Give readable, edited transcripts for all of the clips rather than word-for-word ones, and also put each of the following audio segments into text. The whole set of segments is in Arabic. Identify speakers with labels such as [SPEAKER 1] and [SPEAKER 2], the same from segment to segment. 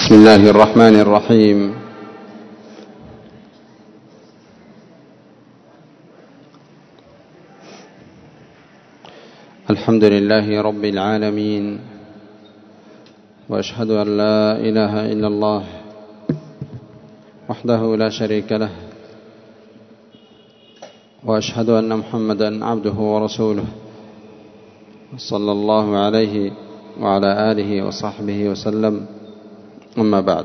[SPEAKER 1] بسم الله الرحمن الرحيم. الحمد لله رب العالمين، وأشهد أن لا إله إلا الله وحده لا شريك له، وأشهد أن محمدا عبده ورسوله صلى الله عليه وعلى آله وصحبه وسلم. أما بعد،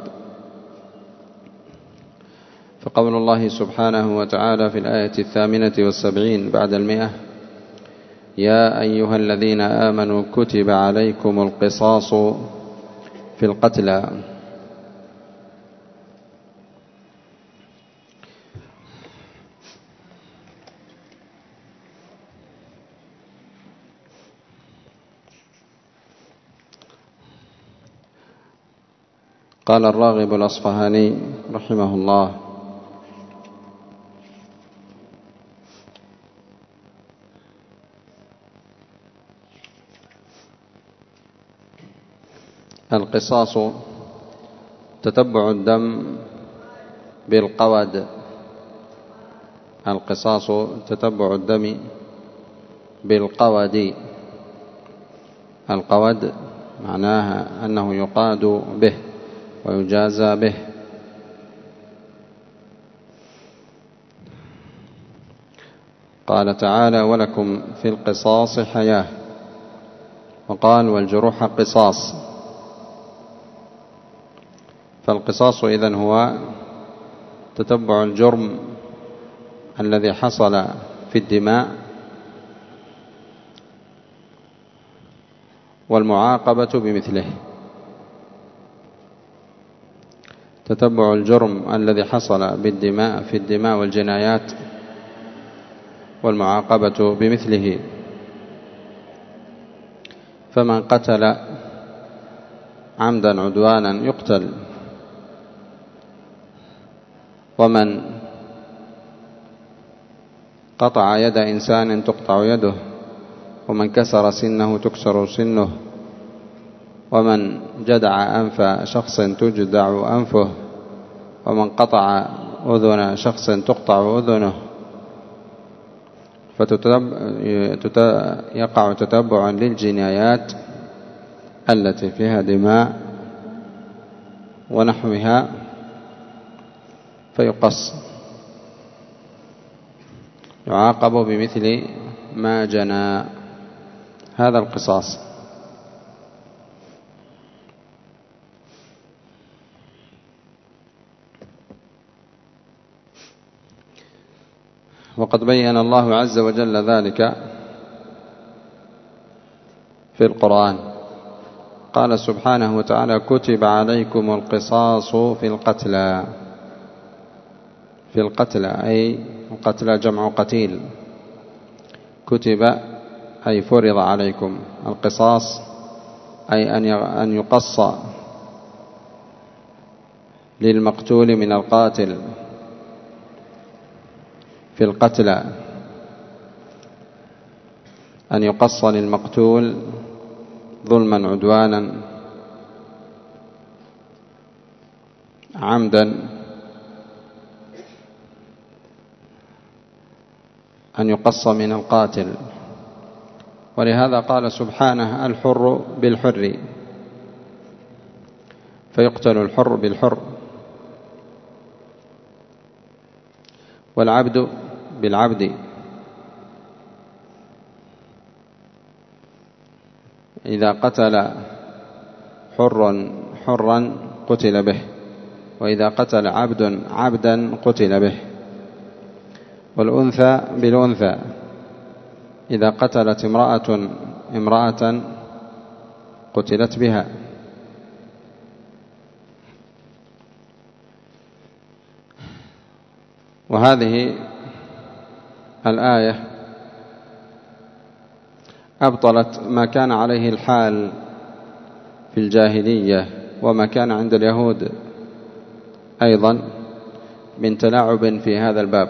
[SPEAKER 1] فقول الله سبحانه وتعالى في الآية 78 بعد 100: يا أيها الذين آمنوا كتب عليكم القصاص في القتلى. قال الراغب الأصفهاني رحمه الله: القصاص تتبع الدم بالقود. القصاص تتبع الدم بالقود. القود معناها أنه يقاد به ويجازى به. قال تعالى: ولكم في القصاص حياة. وقال: والجروح قصاص. فالقصاص إذن هو تتبع الجرم الذي حصل في الدماء والمعاقبة بمثله. تتبع الجرم الذي حصل بالدماء في الدماء والجنايات والمعاقبة بمثله. فمن قتل عمدا عدوانا يقتل، ومن قطع يد إنسان تقطع يده، ومن كسر سنه تكسر سنه، ومن جدع أنف شخص تجدع أنفه، ومن قطع أذن شخص تقطع أذنه. يقع تتبعا للجنايات التي فيها دماء ونحوها فيقص، يعاقب بمثل ما جنى. هذا القصاص. وقد بين الله عز وجل ذلك في القرآن. قال سبحانه وتعالى: كتب عليكم القصاص في القتلى. في القتلى أي القتلى جمع قتيل. كتب أي فرض عليكم. القصاص أي أن يقص للمقتول من القاتل. في القتلى أن يقص للمقتول ظلما عدوانا عمدا، أن يقص من القاتل. ولهذا قال سبحانه: الحر بالحر، فيقتل الحر بالحر، والعبد بالعبد. إذا قتل حرا قتل به، وإذا قتل عبد عبدا قتل به. والأنثى بالأنثى، إذا قتلت امرأة قتلت بها. وهذه الآية أبطلت ما كان عليه الحال في الجاهلية، وما كان عند اليهود أيضا من تلاعب في هذا الباب.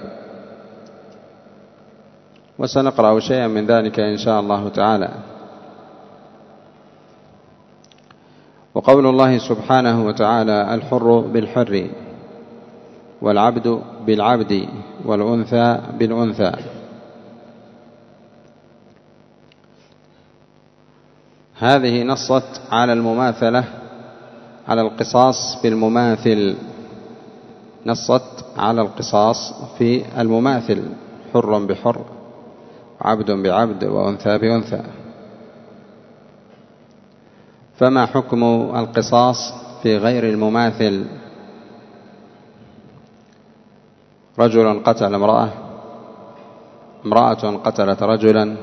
[SPEAKER 1] وسنقرأ شيئا من ذلك إن شاء الله تعالى. وقول الله سبحانه وتعالى: الحر بالحر والعبد بالعبد والأنثى بالأنثى، هذه نصت على المماثلة، على القصاص بالمماثل، نصت على القصاص في المماثل، حر بحر عبد بعبد وأنثى بأنثى. فما حكم القصاص في غير المماثل؟ رجل قتل امرأة، امرأة قتلت رجلا،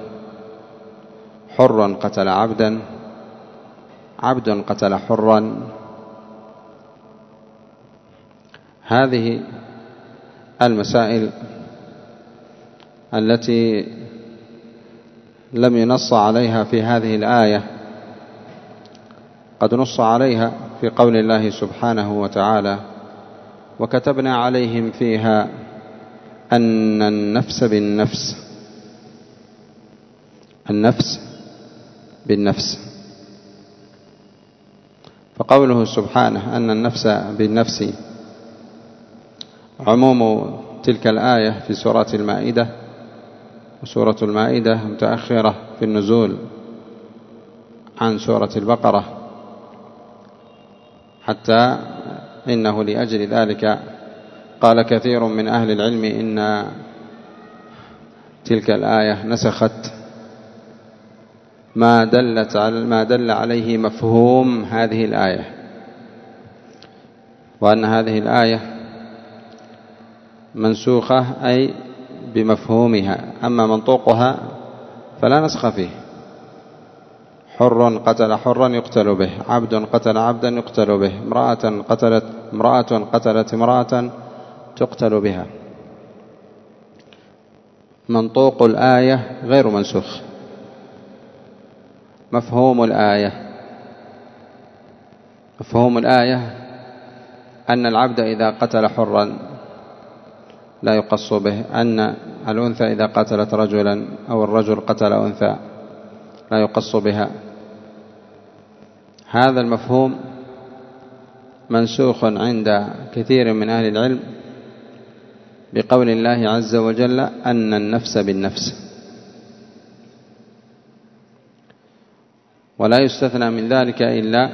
[SPEAKER 1] حر قتل عبدا، عبد قتل حرا. هذه المسائل التي لم ينص عليها في هذه الآية قد نص عليها في قول الله سبحانه وتعالى: وكتبنا عليهم فيها أن النفس بالنفس، النفس بالنفس. فقوله سبحانه أن النفس بالنفس عموم تلك الآية في سورة المائدة، وسورة المائدة متأخرة في النزول عن سورة البقرة، حتى إنه لأجل ذلك قال كثير من أهل العلم إن تلك الآية نسخت ما دل عليه مفهوم هذه الآية، وأن هذه الآية منسوخة أي بمفهومها، أما منطوقها فلا نسخ فيه. حر قتل حرا يقتل به، عبد قتل عبدا يقتل به، امرأة قتلت امرأة تقتل بها. منطوق الآية غير منسوخ، مفهوم الآية أن العبد إذا قتل حرا لا يقص به، أن الأنثى إذا قتلت رجلا أو الرجل قتل أنثى لا يقص بها. هذا المفهوم منسوخ عند كثير من أهل العلم بقول الله عز وجل أن النفس بالنفس، ولا يستثنى من ذلك إلا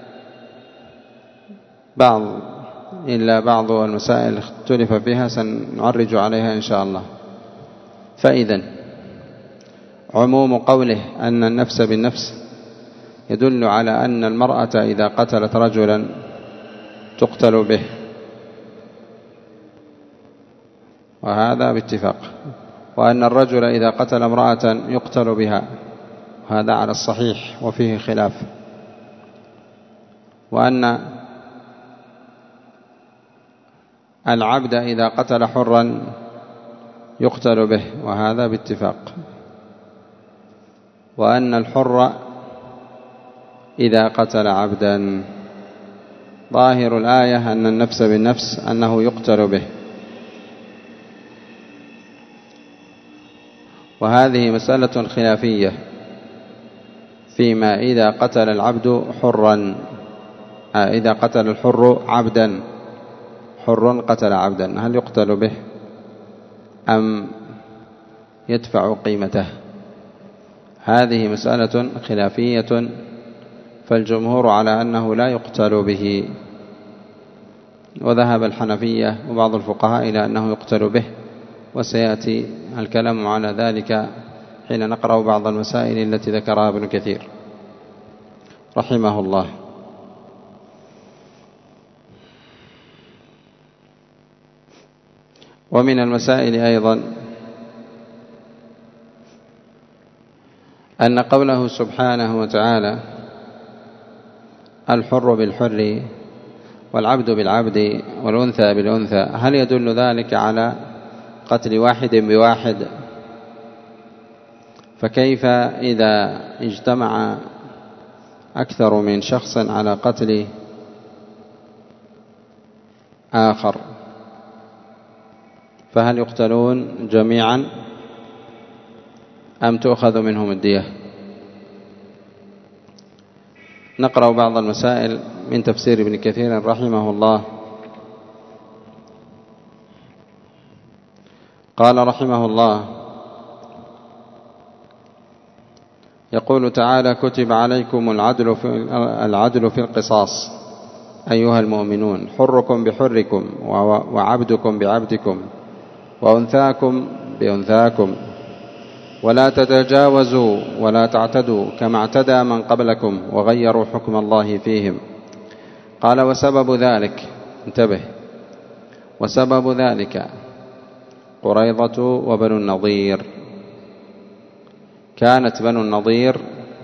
[SPEAKER 1] بعض المسائل اختلف فيها سنعرج عليها إن شاء الله. فإذا عموم قوله أن النفس بالنفس يدل على أن المرأة إذا قتلت رجلا تقتل به، وهذا باتفاق، وأن الرجل إذا قتل امرأة يقتل بها، وهذا على الصحيح وفيه خلاف، وأن العبد إذا قتل حرا يقتل به، وهذا باتفاق، وأن الحر إذا قتل عبدا، ظاهر الآية أن النفس بالنفس أنه يقتل به. وهذه مسألة خلافية فيما إذا قتل العبد حرا، إذا قتل الحر عبدا، حر قتل عبدا، هل يقتل به أم يدفع قيمته؟ هذه مسألة خلافية، فالجمهور على أنه لا يقتل به، وذهب الحنفية وبعض الفقهاء إلى أنه يقتل به، وسيأتي الكلام على ذلك حين نقرأ بعض المسائل التي ذكرها ابن كثير رحمه الله. ومن المسائل أيضا أن قوله سبحانه وتعالى الحر بالحر والعبد بالعبد والأنثى بالأنثى، هل يدل ذلك على قتل واحد بواحد؟ فكيف إذا اجتمع أكثر من شخص على قتل آخر، فهل يقتلون جميعا أم تؤخذ منهم الدية؟ نقرأ بعض المسائل من تفسير ابن كثير رحمه الله. قال رحمه الله: يقول تعالى: كتب عليكم العدل في القصاص أيها المؤمنون، حركم بحركم وعبدكم بعبدكم وأنثاكم بأنثاكم، ولا تتجاوزوا ولا تعتدوا كما اعتدى من قبلكم وغيروا حكم الله فيهم. قال: وسبب ذلك، انتبه، وسبب ذلك قريظة وبنو النضير. كانت بنو النضير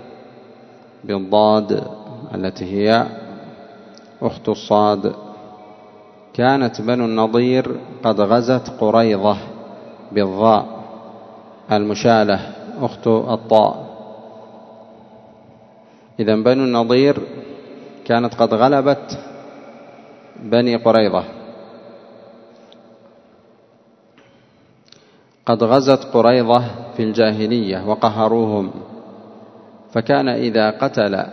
[SPEAKER 1] بالضاد التي هي أخت الصاد، كانت بنو النضير قد غزت قريظة بالضاء المشالة أخت الطاء. إذن بنو النضير كانت قد غلبت بني قريظة، قد غزت قريظة في الجاهلية وقهروهم، فكان إذا قتل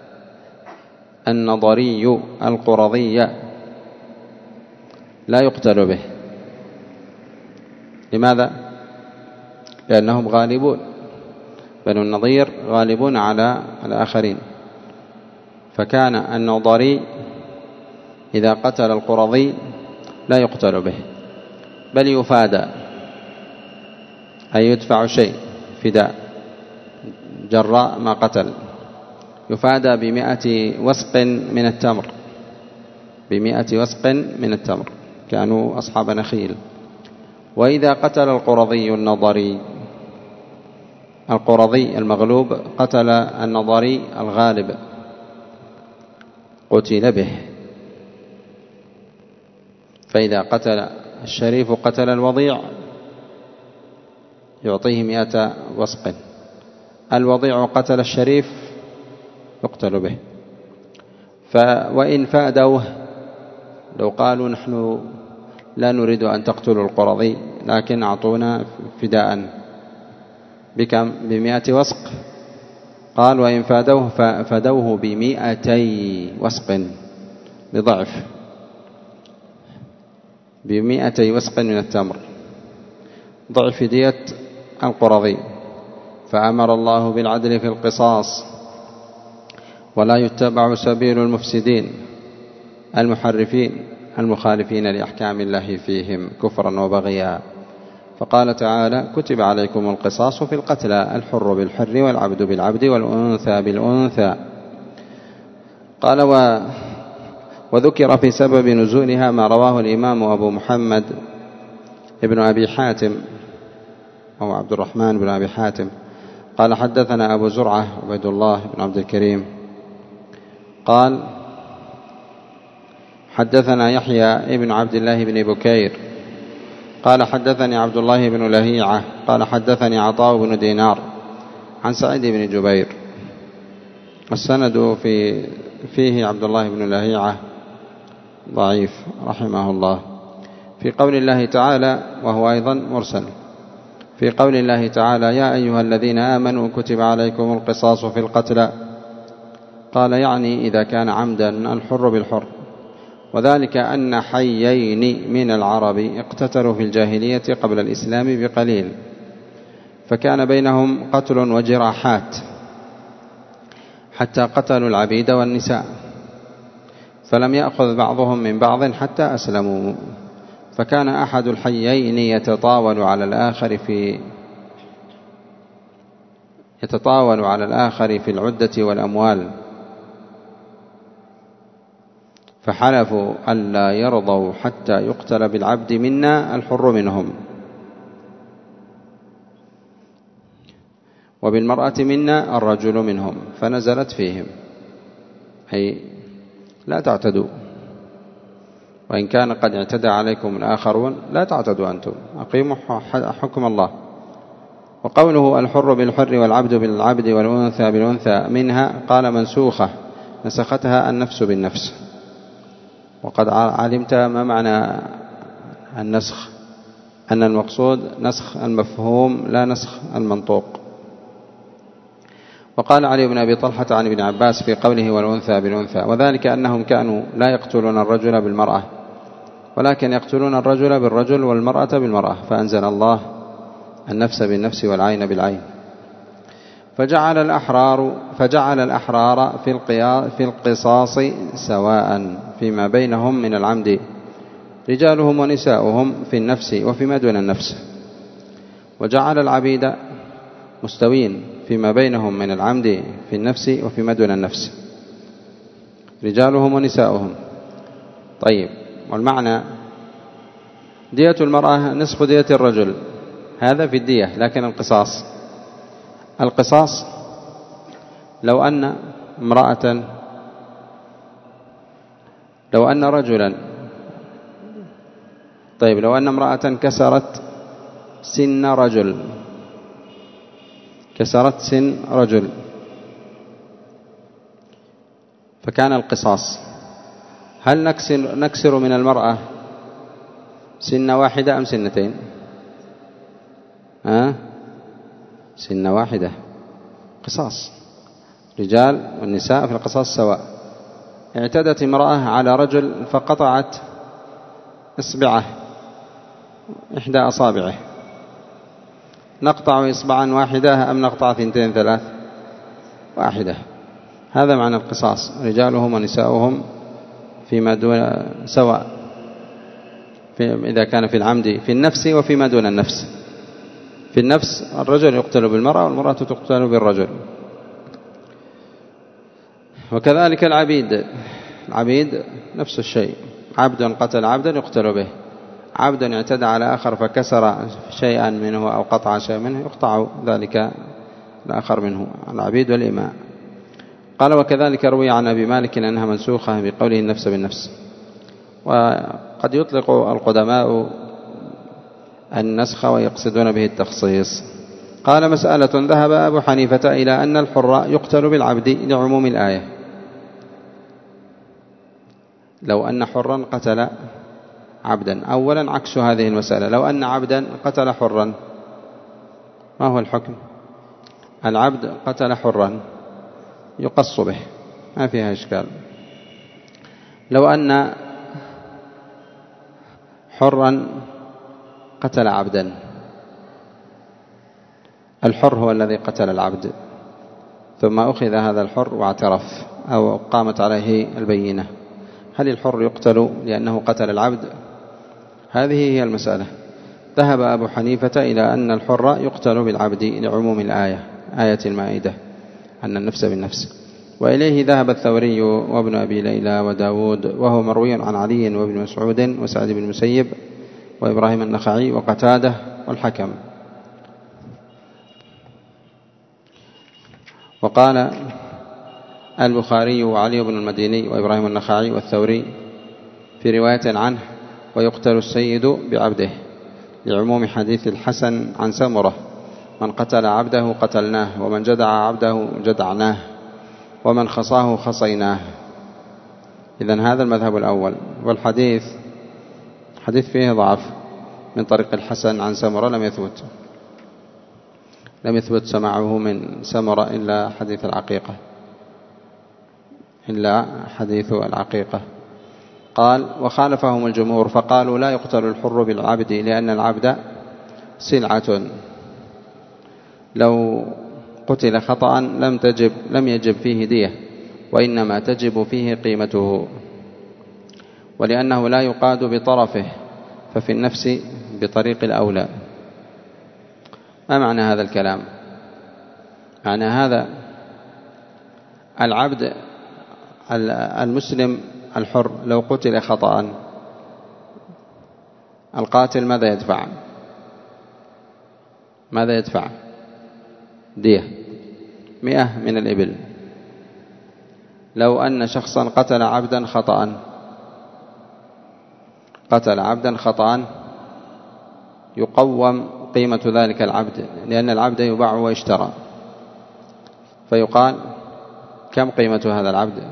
[SPEAKER 1] النضري القرظي لا يقتل به. لماذا؟ لأنهم غالبون، بنو النضير غالبون على الآخرين، فكان النضري إذا قتل القرظي لا يقتل به، بل يفادى، أي يدفع شيء فداء جراء ما قتل، يفادى ب100 وسق من التمر، ب100 وسق من التمر، كانوا أصحاب نخيل. وإذا قتل القرظي النضري، القرظي المغلوب قتل النضري الغالب، قتل به. فإذا قتل الشريف قتل الوضيع يعطيه 100 وسق، الوضيع قتل الشريف يقتل به. وإن فادوه، لو قالوا نحن لا نريد أن تقتلوا القرظي لكن أعطونا فداء بكم؟ ب100 وسق. قال: وإن فادوه فدوه ب200 وسق، بضعف، ب200 وسق من التمر، ضعف دية القرظي. فأمر الله بالعدل في القصاص، ولا يتبع سبيل المفسدين المحرفين المخالفين لأحكام الله فيهم كفرا وبغيا. فقال تعالى: كتب عليكم القصاص في القتلى، الحر بالحر والعبد بالعبد والأنثى بالأنثى. قال: وذكر في سبب نزولها ما رواه الإمام أبو محمد ابن أبي حاتم أو عبد الرحمن بن أبي حاتم قال: حدثنا أبو زرعة عبيد الله بن عبد الكريم قال: حدثنا يحيى ابن عبد الله بن بكير قال: حدثني عبد الله بن لهيعة قال: حدثني عطاء بن دينار عن سعيد بن جبير. السند فيه عبد الله بن لهيعة ضعيف رحمه الله. في قول الله تعالى، وهو أيضا مرسل، في قول الله تعالى: يا أيها الذين آمنوا كتب عليكم القصاص في القتلى، قال: يعني إذا كان عمدا الحر بالحر، وذلك أن حيين من العرب اقتتلوا في الجاهلية قبل الإسلام بقليل، فكان بينهم قتل وجراحات حتى قتلوا العبيد والنساء، فلم يأخذ بعضهم من بعض حتى أسلموا، فكان أحد الحيين يتطاول على الآخر في العدة والأموال، فحلفوا ألا يرضوا حتى يقتل بالعبد منا الحر منهم، وبالمرأة منا الرجل منهم، فنزلت فيهم، أي لا تعتدوا، وإن كان قد اعتدى عليكم الآخرون لا تعتدوا أنتم، أقيموا حكم الله. وقوله الحر بالحر والعبد بالعبد والأنثى بالأنثى منها، قال: منسوخة، نسختها النفس بالنفس. وقد علمت ما معنى النسخ، أن المقصود نسخ المفهوم لا نسخ المنطوق. وقال علي بن أبي طلحة عن ابن عباس في قوله والأنثى بالأنثى، وذلك أنهم كانوا لا يقتلون الرجل بالمرأة، ولكن يقتلون الرجل بالرجل والمرأة بالمرأة، فأنزل الله النفس بالنفس والعين بالعين. فجعل الأحرار في القصاص سواء فيما بينهم من العمد، رجالهم ونساؤهم في النفس وفيما دون النفس، وجعل العبيد مستوين فيما بينهم من العمد في النفس وفيما دون النفس، رجالهم ونساؤهم. طيب، والمعنى دية المرأة نصف دية الرجل، هذا في الدية. لكن القصاص لو أن امرأة كسرت سن رجل فكان القصاص، هل نكسر من المرأة سن واحدة أم سنتين؟ سن واحدة، قصاص. رجال والنساء في القصاص سواء. اعتدت امرأة على رجل فقطعت إصبعه، إحدى أصابعه، نقطع إصبعا واحدة أم نقطع 2 3؟ واحدة. هذا معنى القصاص، رجالهم ونساؤهم فيما دون سواء، إذا كان في العمد في النفس وفيما دون النفس. في النفس الرجل يقتل بالمرأة والمرأة تقتل بالرجل. وكذلك العبيد نفس الشيء، عبد قتل عبدا يقتل به، عبد اعتدى على آخر فكسر شيئا منه أو قطع شيئا منه يقطع ذلك الآخر منه، العبيد والإماء. قال وكذلك روي عن أبي مالك أنها منسوخة بقوله النفس بالنفس. وقد يطلق القدماء النسخ ويقصدون به التخصيص. قال مسألة، ذهب أبو حنيفة إلى أن الحر يقتل بالعبد لعموم الآية. لو أن حرا قتل عبدا، أولا عكس هذه المسألة، لو أن عبدا قتل حرا ما هو الحكم؟ العبد قتل حرا يقص به، ما فيها إشكال. لو أن حرا قتل عبدا، الحر هو الذي قتل العبد، ثم أخذ هذا الحر واعترف أو قامت عليه البينة، هل الحر يقتل لأنه قتل العبد؟ هذه هي المسألة. ذهب أبو حنيفة إلى أن الحر يقتل بالعبد لعموم الآية، آية المائدة، أن النفس بالنفس. وإليه ذهب الثوري وابن أبي ليلى وداود، وهو مروي عن علي وابن مسعود وسعد بن المسيب وإبراهيم النخعي وقتادة والحكم. وقال البخاري وعلي بن المديني وإبراهيم النخعي والثوري في رواية عنه ويقتل السيد بعبده، لعموم حديث الحسن عن سمرة: من قتل عبده قتلناه، ومن جدع عبده جدعناه، ومن خصاه خصيناه. إذن هذا المذهب الأول. والحديث فيه ضعف من طريق الحسن عن سمرة، لم يثبت سماعه من سمرة إلا حديث العقيقة. قال وخالفهم الجمهور فقالوا لا يقتل الحر بالعبد لأن العبد سلعة، لو قتل خطأ لم يجب فيه دية، وإنما تجب فيه قيمته، ولأنه لا يقاد بطرفه، ففي النفس بطريق الأولى. ما معنى هذا الكلام؟ معنى هذا العبد المسلم الحر لو قتل خطأ، القاتل ماذا يدفع؟ دية 100 من الإبل. لو أن شخصا قتل عبدا خطأ يقوم قيمة ذلك العبد، لأن العبد يباع ويشترى، فيقال كم قيمة هذا العبد؟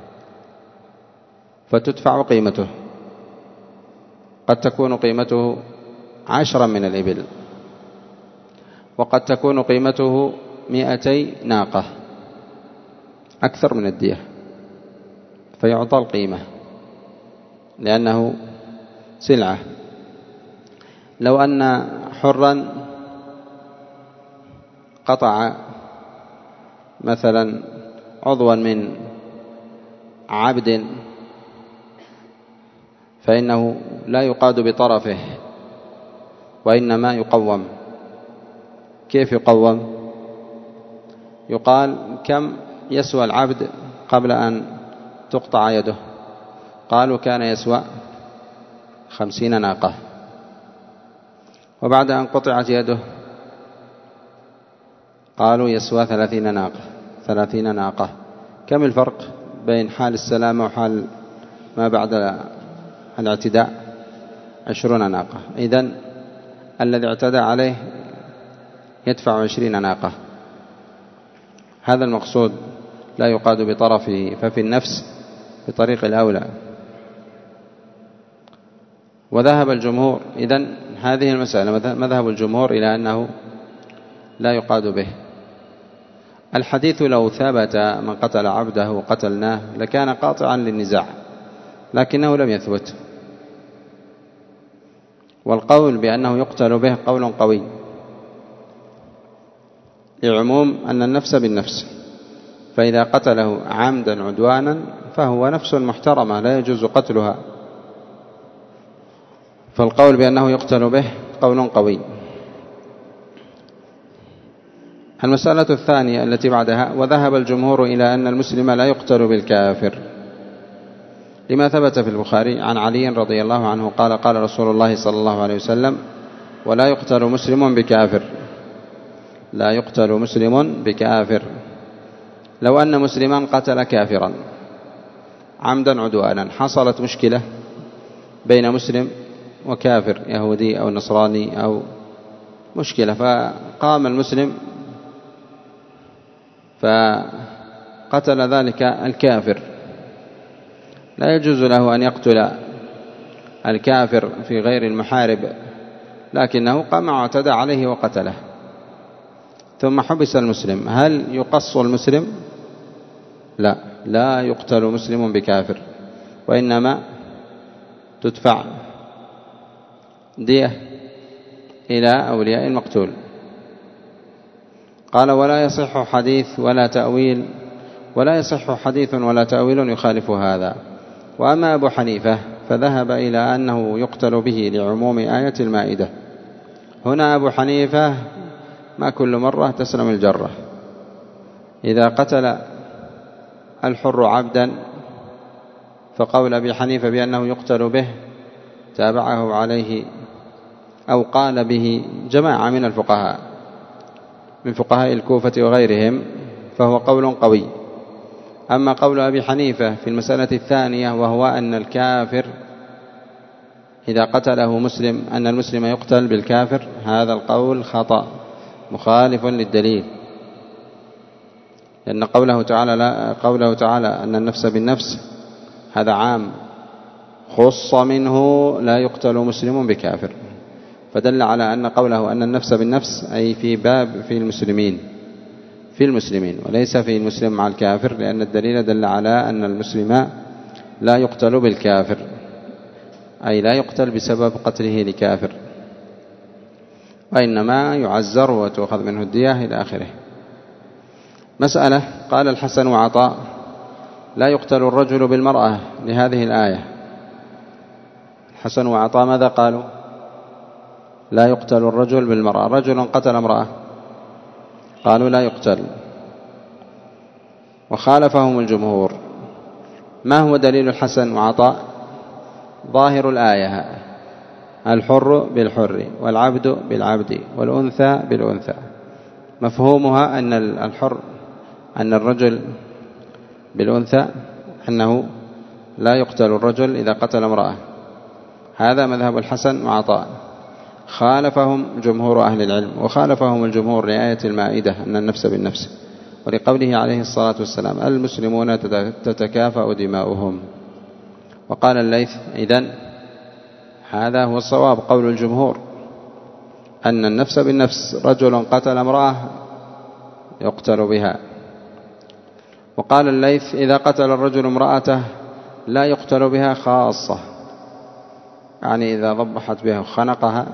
[SPEAKER 1] فتدفع قيمته. قد تكون قيمته 10 من الإبل، وقد تكون قيمته 200 ناقة، أكثر من الدية، فيعطى القيمة لأنه سلعة. لو أن حرا قطع مثلا عضوا من عبد فإنه لا يقاد بطرفه وإنما يقوم. كيف يقوم؟ يقال كم يسوى العبد قبل أن تقطع يده؟ قالوا كان يسوى 50 ناقة، وبعد أن قطعت يده قالوا يسوى 30 ناقة. كم الفرق بين حال السلامة وحال ما بعد الاعتداء؟ 20 ناقة. إذن الذي اعتدى عليه يدفع 20 ناقة. هذا المقصود، لا يقاد بطرفه، ففي النفس بطريق الأولى. وذهب الجمهور، إذن هذه المسألة مذهب الجمهور إلى أنه لا يقاد به. الحديث لو ثبت من قتل عبده وقتلناه لكان قاطعا للنزاع، لكنه لم يثبت. والقول بأنه يقتل به قول قوي لعموم أن النفس بالنفس، فإذا قتله عمدا عدوانا فهو نفس محترمة لا يجوز قتلها، فالقول بأنه يقتل به قول قوي. المسألة الثانية التي بعدها: وذهب الجمهور إلى أن المسلم لا يقتل بالكافر، لما ثبت في البخاري عن علي رضي الله عنه قال: قال رسول الله صلى الله عليه وسلم: ولا يقتل مسلم بكافر، لا يقتل مسلم بكافر. لو أن مسلما قتل كافرا عمدا عدوانا، حصلت مشكلة بين مسلم وكافر يهودي أو نصراني أو مشكلة، فقام المسلم فقتل ذلك الكافر، لا يجوز له أن يقتل الكافر في غير المحارب، لكنه قام واعتدى عليه وقتله، ثم حبس المسلم. هل يقص المسلم؟ لا، لا يقتل مسلم بكافر، وإنما تدفع دية إلى أولياء المقتول. قال: ولا يصح حديث ولا تأويل، ولا يصح حديث ولا تأويل يخالف هذا. وأما أبو حنيفة فذهب إلى أنه يقتل به لعموم آية المائدة. هنا أبو حنيفة ما كل مرة تسلم الجرة. إذا قتل الحر عبدا فقول أبي حنيفة بأنه يقتل به تابعه عليه أو قال به جماعة من الفقهاء من فقهاء الكوفة وغيرهم، فهو قول قوي. أما قول أبي حنيفة في المسألة الثانية وهو أن الكافر إذا قتله مسلم أن المسلم يقتل بالكافر، هذا القول خطأ مخالف للدليل، لأن قوله تعالى أن النفس بالنفس هذا عام، خص منه لا يقتل مسلم بكافر، فدل على أن قوله أن النفس بالنفس أي في باب في المسلمين وليس في المسلم مع الكافر، لأن الدليل دل على أن المسلم لا يقتل بالكافر، أي لا يقتل بسبب قتله لكافر، وإنما يعزر وتؤخذ منه الدية إلى آخره. مسألة: قال الحسن وعطاء: لا يقتل الرجل بالمرأة لهذه الآية. الحسن وعطاء ماذا قالوا؟ لا يقتل الرجل بالمرأة. رجل قتل امرأة قالوا لا يقتل، وخالفهم الجمهور. ما هو دليل الحسن وعطاء؟ ظاهر الآية: الحر بالحر والعبد بالعبد والأنثى بالأنثى. مفهومها أن الرجل بالأنثى، أنه لا يقتل الرجل إذا قتل امرأة. هذا مذهب الحسن وعطاء. خالفهم جمهور أهل العلم، وخالفهم الجمهور لآية المائدة أن النفس بالنفس، ولقوله عليه الصلاة والسلام: المسلمون تتكافأ دماؤهم. وقال الليث: إذن هذا هو الصواب، قول الجمهور أن النفس بالنفس، رجل قتل امرأة يقتل بها. وقال الليث: إذا قتل الرجل امرأته لا يقتل بها خاصة، يعني إذا ضبحت بها وخنقها.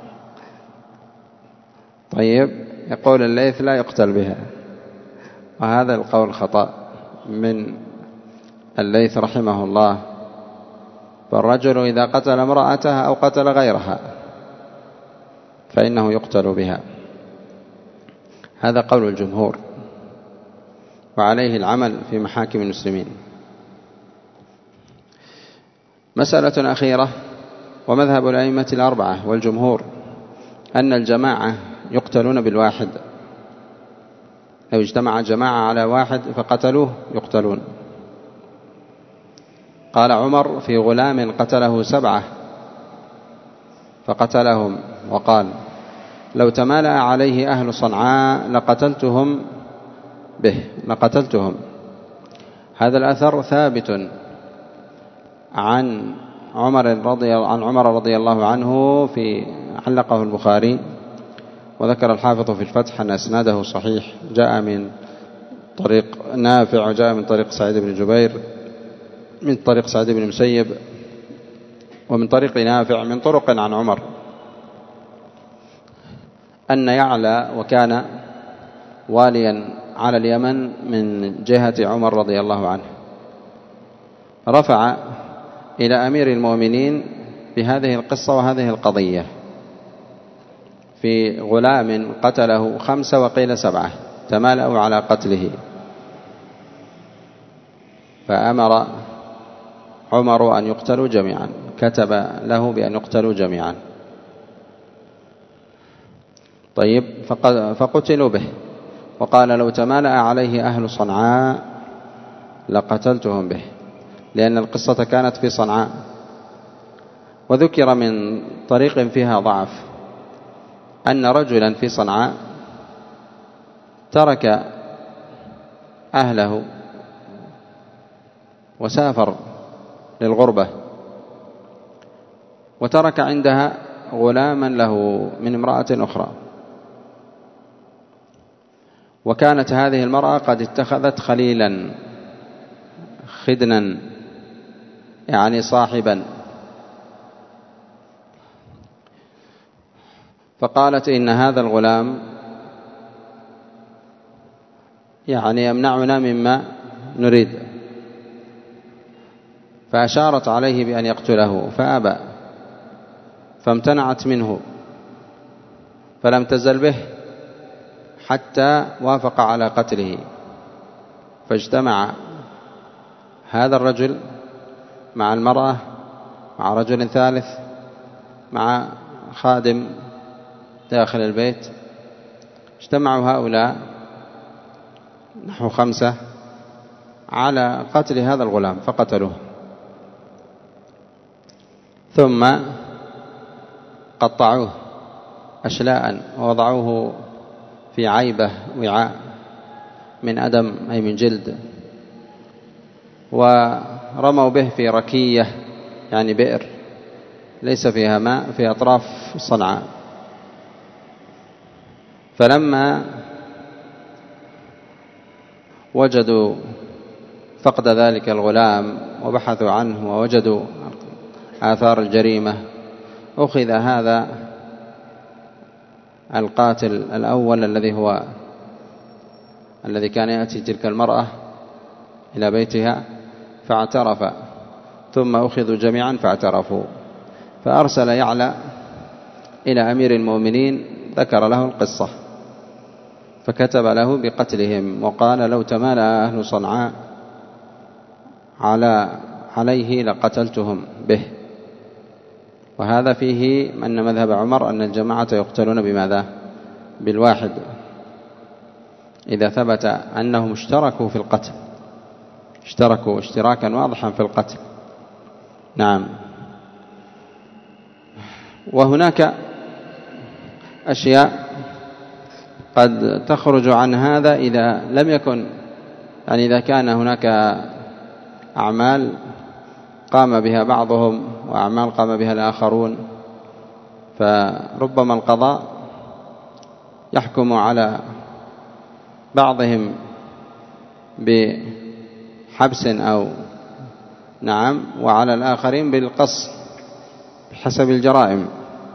[SPEAKER 1] طيب، يقول الليث: لا يقتل بها، وهذا القول خطأ من الليث رحمه الله. فالرجل إذا قتل امرأته أو قتل غيرها فإنه يقتل بها، هذا قول الجمهور، وعليه العمل في محاكم المسلمين. مسألة أخيرة، ومذهب الأئمة الأربعة والجمهور أن الجماعة يقتلون بالواحد، لو اجتمع جماعة على واحد فقتلوه يقتلون. قال عمر في غلام قتله 7 فقتلهم، وقال: لو تمالأ عليه أهل صنعاء لقتلتهم به، لقتلتهم. هذا الأثر ثابت عن عمر رضي الله عنه، علقه البخاري، وذكر الحافظ في الفتح أن أسناده صحيح، جاء من طريق نافع، وجاء من طريق سعيد بن جبير، من طريق سعيد بن مسيب، ومن طريق نافع، من طرق عن عمر، أن يعلى وكان واليا على اليمن من جهة عمر رضي الله عنه، رفع إلى أمير المؤمنين بهذه القصة وهذه القضية في غلام قتله 5 وقيل 7 تمالأوا على قتله، فأمر عمر أن يقتلوا جميعا، كتب له بأن يقتلوا جميعا. طيب، فقتلوا به، وقال: لو تمالأ عليه أهل صنعاء لقتلتهم به، لأن القصة كانت في صنعاء. وذكر من طريق فيها ضعف أن رجلا في صنعاء ترك أهله وسافر للغربة، وترك عندها غلاما له من امرأة أخرى، وكانت هذه المرأة قد اتخذت خليلا خدنا، يعني صاحبا، فقالت: إن هذا الغلام يعني يمنعنا مما نريد، فأشارت عليه بأن يقتله فأبى، فامتنعت منه، فلم تزل به حتى وافق على قتله. فاجتمع هذا الرجل مع المرأة، مع رجل ثالث، مع خادم داخل البيت، اجتمعوا هؤلاء نحو 5 على قتل هذا الغلام فقتلوه، ثم قطعوه أشلاء ووضعوه في عيبة وعاء من أدم أي من جلد، ورموا به في ركية يعني بئر ليس فيها ماء في أطراف صنعاء. فلما وجدوا فقد ذلك الغلام وبحثوا عنه ووجدوا آثار الجريمة، أخذ هذا القاتل الأول الذي كان يأتي تلك المرأة إلى بيتها فاعترف، ثم أخذوا جميعا فاعترفوا، فأرسل يعلى إلى أمير المؤمنين ذكر له القصة، فكتب له بقتلهم، وقال: لو تمالأ أهل صنعاء عليه لقتلتهم به. وهذا فيه أن مذهب عمر أن الجماعة يقتلون بماذا؟ بالواحد، إذا ثبت أنهم اشتركوا في القتل، اشتركوا اشتراكا واضحا في القتل. نعم. وهناك أشياء قد تخرج عن هذا إذا لم يكن، يعني إذا كان هناك أعمال قام بها بعضهم وأعمال قام بها الآخرون، فربما القضاء يحكم على بعضهم حبس أو نعم، وعلى الآخرين بالقص بحسب الجرائم.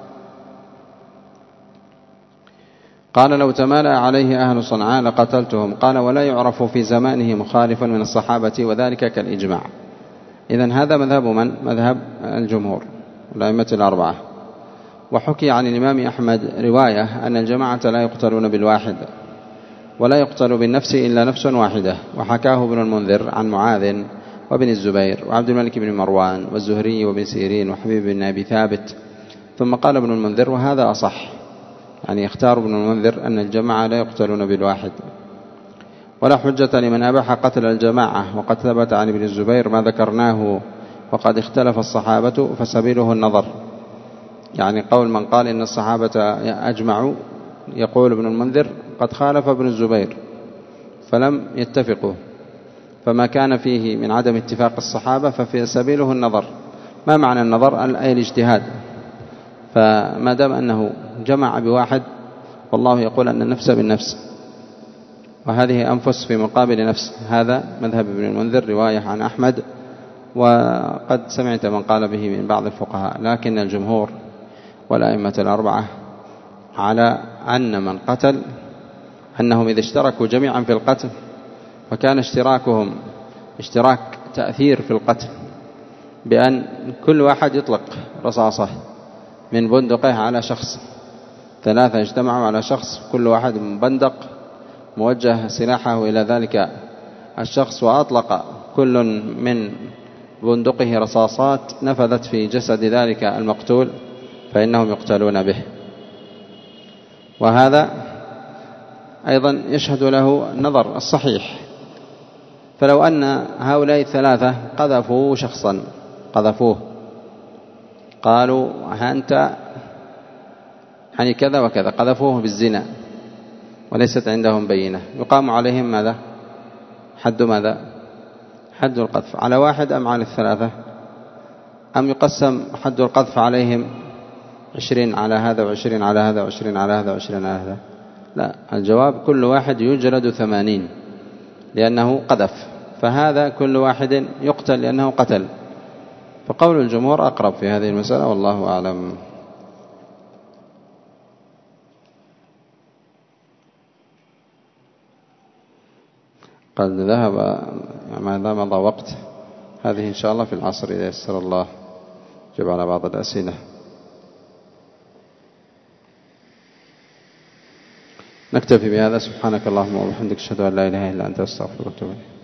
[SPEAKER 1] قال لو تمالأ عليه أهل صنعاء لقتلتهم. قال ولا يعرف في زمانه مخالف من الصحابة وذلك كالإجماع. إذن هذا مذهب من؟ مذهب الجمهور الأئمة الأربعة. وحكي عن الإمام أحمد رواية أن الجماعة لا يقتلون بالواحد ولا يقتل بالنفس إلا نفس واحدة، وحكاه ابن المنذر عن معاذ وابن الزبير وعبد الملك بن مروان والزهري وابن سيرين وحبيب بن أبي ثابت. ثم قال ابن المنذر وهذا أصح، يعني يختار ابن المنذر أن الجماعة لا يقتلون بالواحد. ولا حجة لمن أباح قتل الجماعة، وقد ثبت عن ابن الزبير ما ذكرناه وقد اختلف الصحابة فسبيله النظر. يعني قول من قال إن الصحابة أجمعوا، يقول ابن المنذر قد خالف ابن الزبير فلم يتفقوا، فما كان فيه من عدم اتفاق الصحابة ففي سبيله النظر. ما معنى النظر؟ أي الاجتهاد. فما دام أنه جمع بواحد، والله يقول أن النفس بالنفس، وهذه أنفس في مقابل نفس. هذا مذهب ابن المنذر رواية عن أحمد، وقد سمعت من قال به من بعض الفقهاء، لكن الجمهور والأئمة الأربعة على أن من قتل أنهم إذا اشتركوا جميعا في القتل، وكان اشتراكهم اشتراك تأثير في القتل، بأن كل واحد يطلق رصاصة من بندقه على شخص، 3 اجتمعوا على شخص، كل واحد من بندق موجه سلاحه إلى ذلك الشخص، وأطلق كل من بندقه رصاصات نفذت في جسد ذلك المقتول، فإنهم يقتلون به. وهذا أيضا يشهد له النظر الصحيح. فلو أن هؤلاء 3 قذفوا شخصا، قذفوه، قالوا أنت يعني كذا وكذا، قذفوه بالزنا وليست عندهم بينة، يقام عليهم ماذا؟ حد ماذا؟ حد القذف على واحد أم على 3؟ أم يقسم حد القذف عليهم 20 على هذا و20 على هذا و20 على هذا و20 على هذا؟ لا، الجواب كل واحد يجلد 80 لأنه قذف، فهذا كل واحد يقتل لأنه قتل. فقول الجمهور أقرب في هذه المسألة، والله أعلم. قد ذهب ما مضى وقت، هذه إن شاء الله في العصر إذا يسر الله جب على بعض الأسئلة. نكتفي بهذا. سبحانك اللهم وبحمدك، أشهد أن لا إله إلا أنت، أستغفرك وأتوب إليك.